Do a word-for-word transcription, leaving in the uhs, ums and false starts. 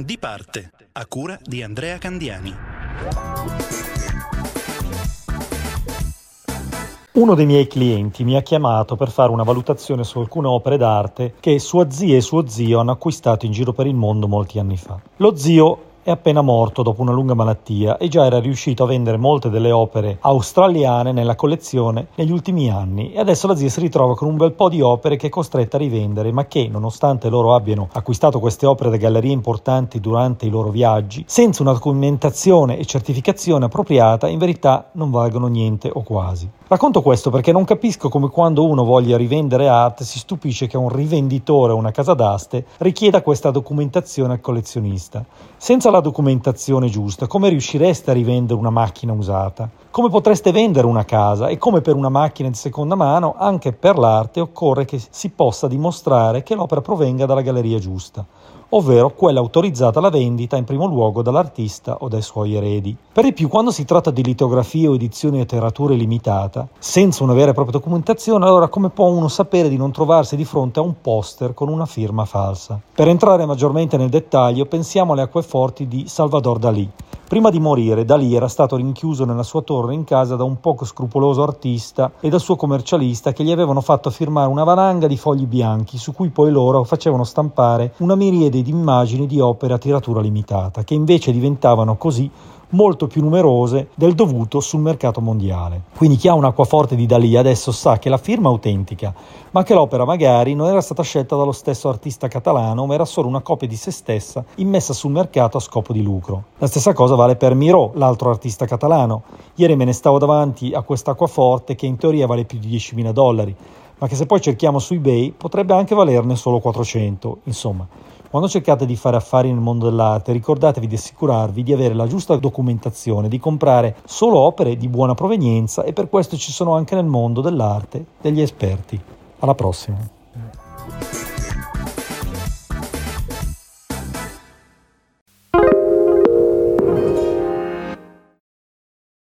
Di parte, a cura di Andrea Candiani. Uno dei miei clienti mi ha chiamato per fare una valutazione su alcune opere d'arte che sua zia e suo zio hanno acquistato in giro per il mondo molti anni fa. Lo zio è appena morto dopo una lunga malattia e già era riuscito a vendere molte delle opere australiane nella collezione negli ultimi anni, e adesso la zia si ritrova con un bel po' di opere che è costretta a rivendere, ma che, nonostante loro abbiano acquistato queste opere da gallerie importanti durante i loro viaggi, senza una documentazione e certificazione appropriata, in verità non valgono niente o quasi. Racconto questo perché non capisco come, quando uno voglia rivendere arte, si stupisce che un rivenditore o una casa d'aste richieda questa documentazione al collezionista. Senza la documentazione giusta, come riuscireste a rivendere una macchina usata? Come potreste vendere una casa? E come per una macchina di seconda mano, anche per l'arte occorre che si possa dimostrare che l'opera provenga dalla galleria giusta, ovvero quella autorizzata alla vendita in primo luogo dall'artista o dai suoi eredi. Per di più, quando si tratta di litografie o edizioni a letteratura limitata, senza una vera e propria documentazione, allora come può uno sapere di non trovarsi di fronte a un poster con una firma falsa? Per entrare maggiormente nel dettaglio, pensiamo alle acqueforti di Salvador Dalì. Prima di morire, Dalì era stato rinchiuso nella sua torre in casa da un poco scrupoloso artista e dal suo commercialista, che gli avevano fatto firmare una valanga di fogli bianchi su cui poi loro facevano stampare una miriade di immagini di opere a tiratura limitata, che invece diventavano così molto più numerose del dovuto sul mercato mondiale. Quindi chi ha un acquaforte di Dalì adesso sa che la firma è autentica, ma che l'opera magari non era stata scelta dallo stesso artista catalano, ma era solo una copia di se stessa immessa sul mercato a scopo di lucro. La stessa cosa vale per Miró, l'altro artista catalano. Ieri me ne stavo davanti a questo acquaforte che in teoria vale più di diecimila dollari, ma che se poi cerchiamo su eBay potrebbe anche valerne solo quattrocento. Insomma, quando cercate di fare affari nel mondo dell'arte, ricordatevi di assicurarvi di avere la giusta documentazione, di comprare solo opere di buona provenienza, e per questo ci sono anche nel mondo dell'arte degli esperti. Alla prossima!